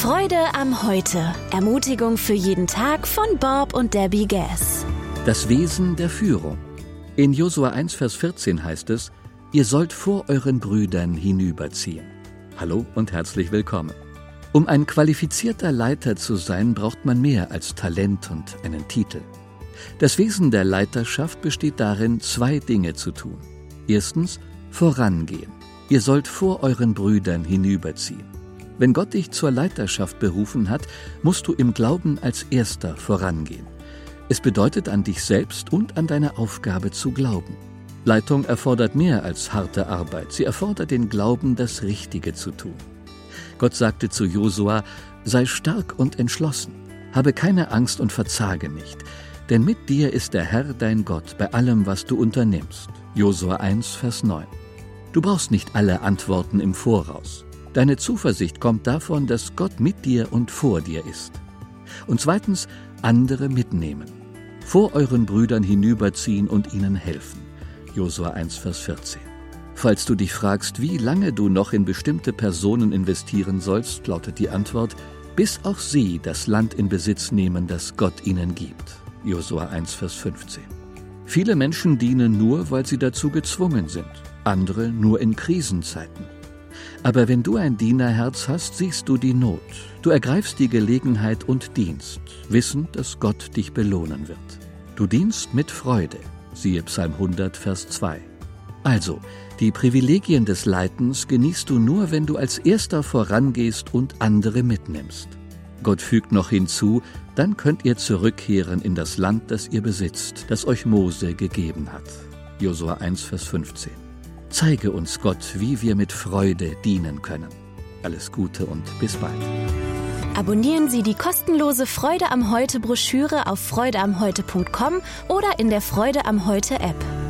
Freude am Heute. Ermutigung für jeden Tag von Bob und Debbie Gass. Das Wesen der Führung. In Josua 1, Vers 14 heißt es: Ihr sollt vor euren Brüdern hinüberziehen. Hallo und herzlich willkommen. Um ein qualifizierter Leiter zu sein, braucht man mehr als Talent und einen Titel. Das Wesen der Leiterschaft besteht darin, 2 Dinge zu tun. Erstens, vorangehen. Ihr sollt vor euren Brüdern hinüberziehen. Wenn Gott dich zur Leiterschaft berufen hat, musst du im Glauben als Erster vorangehen. Es bedeutet, an dich selbst und an deine Aufgabe zu glauben. Leitung erfordert mehr als harte Arbeit. Sie erfordert den Glauben, das Richtige zu tun. Gott sagte zu Josua: Sei stark und entschlossen. Habe keine Angst und verzage nicht. Denn mit dir ist der Herr dein Gott bei allem, was du unternimmst. Josua 1, Vers 9. Du brauchst nicht alle Antworten im Voraus. Deine Zuversicht kommt davon, dass Gott mit dir und vor dir ist. Und zweitens, andere mitnehmen. Vor euren Brüdern hinüberziehen und ihnen helfen. Josua 1, Vers 14. Falls du dich fragst, wie lange du noch in bestimmte Personen investieren sollst, lautet die Antwort: bis auch sie das Land in Besitz nehmen, das Gott ihnen gibt. Josua 1, Vers 15. Viele Menschen dienen nur, weil sie dazu gezwungen sind, andere nur in Krisenzeiten. Aber wenn du ein Dienerherz hast, siehst du die Not. Du ergreifst die Gelegenheit und dienst, wissend, dass Gott dich belohnen wird. Du dienst mit Freude, siehe Psalm 100, Vers 2. Also, die Privilegien des Leitens genießt du nur, wenn du als Erster vorangehst und andere mitnimmst. Gott fügt noch hinzu: Dann könnt ihr zurückkehren in das Land, das ihr besitzt, das euch Mose gegeben hat. Josua 1, Vers 15. Zeige uns, Gott, wie wir mit Freude dienen können. Alles Gute und bis bald. Abonnieren Sie die kostenlose Freude am Heute Broschüre auf freudeamheute.com oder in der Freude am Heute App.